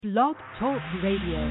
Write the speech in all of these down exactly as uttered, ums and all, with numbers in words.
Blog Talk Radio.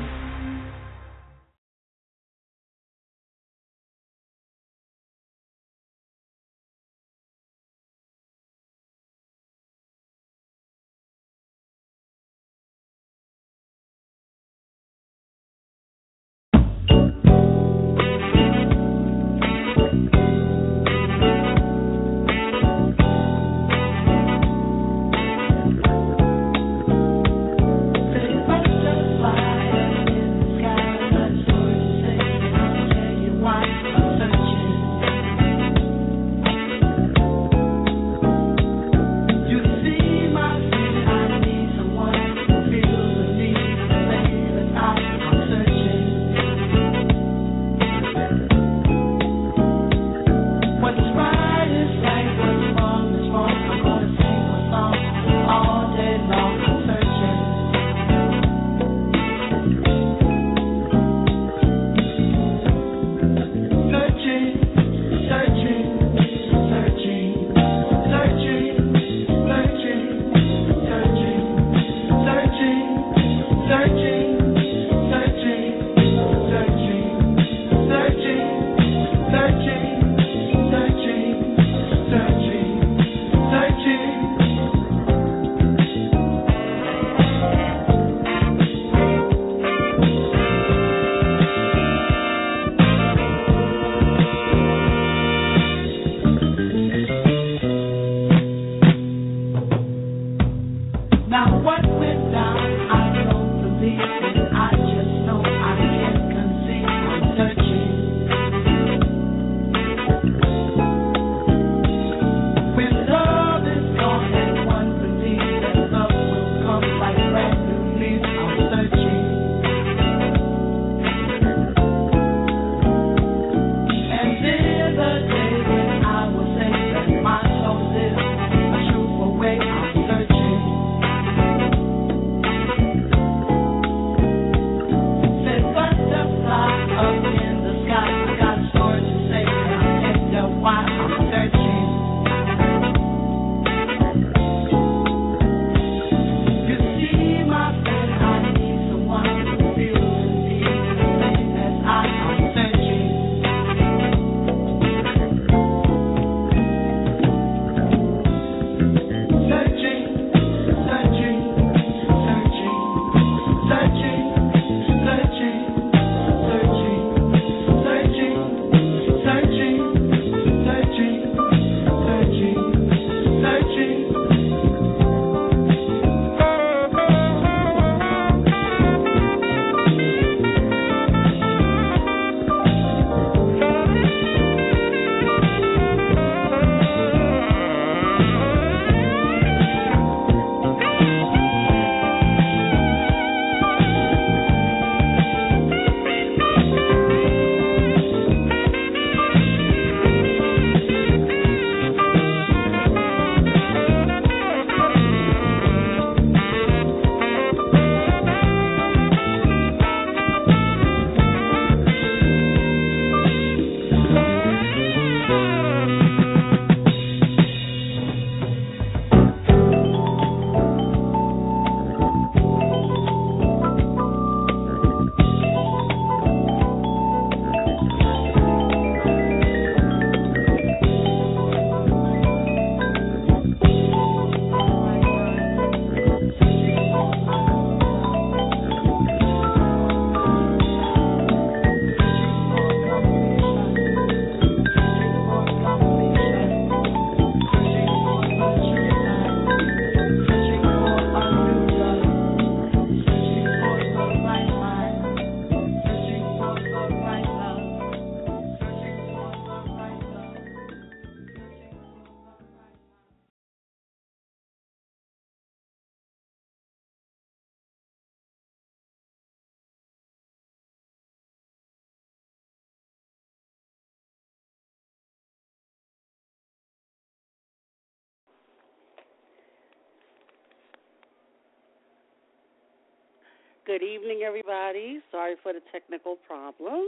Good evening, everybody. Sorry for the technical problems.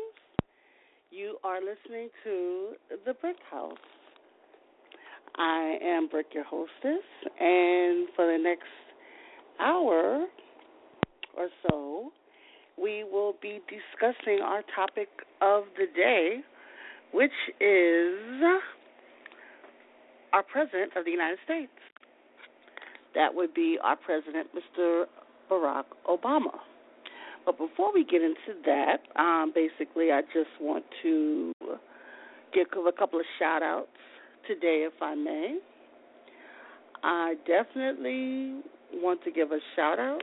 You are listening to The Brick House. I am Brick, your hostess, and for the next hour, or so, we will be discussing our topic of the day, which is our President of the United States. That would be our President, Mister Barack Obama. But before we get into that, um, basically, I just want to give a couple of shout-outs today, if I may. I definitely want to give a shout-out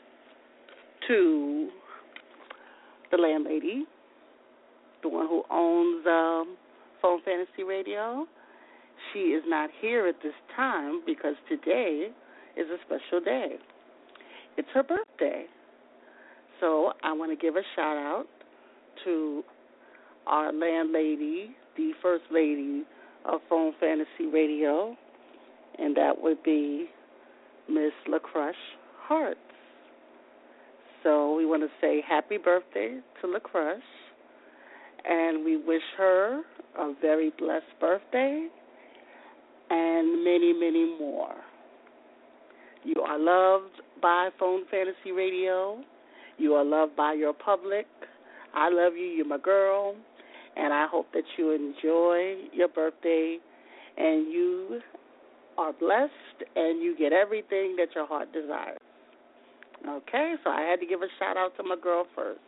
to the landlady, the one who owns um, Phone Fantasy Radio. She is not here at this time because today is a special day. It's her birthday. So I want to give a shout-out to our landlady, the first lady of Phone Fantasy Radio, and that would be Miss LaCrush Hearts. So we want to say happy birthday to LaCrush, and we wish her a very blessed birthday and many, many more. You are loved by Phone Fantasy Radio. You are loved by your public. I love you. You're my girl. And I hope that you enjoy your birthday and you are blessed and you get everything that your heart desires. Okay, so I had to give a shout-out to my girl first.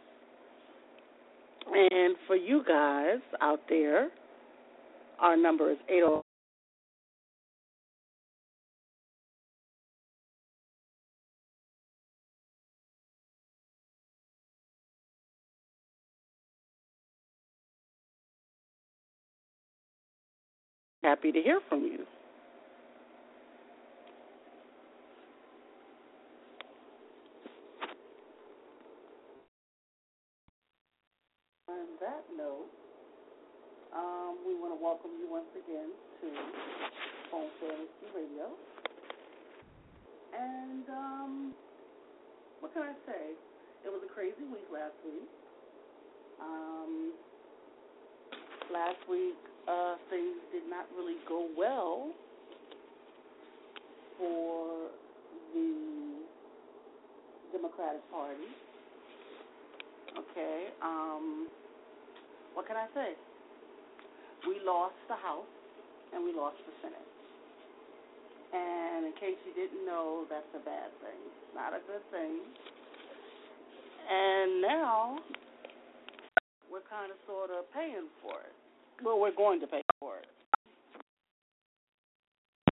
And for you guys out there, our number is eight oh. Happy to hear from you. On that note, um, we want to welcome you once again to Phone Fantasy Radio. And um, what can I say? It was a crazy week last week. Um, last week, uh, things did not really go well for the Democratic Party. Okay, um, what can I say? We lost the House and we lost the Senate. And in case you didn't know, that's a bad thing. It's not a good thing. And now we're kind of sort of paying for it. Well, we're going to pay for it.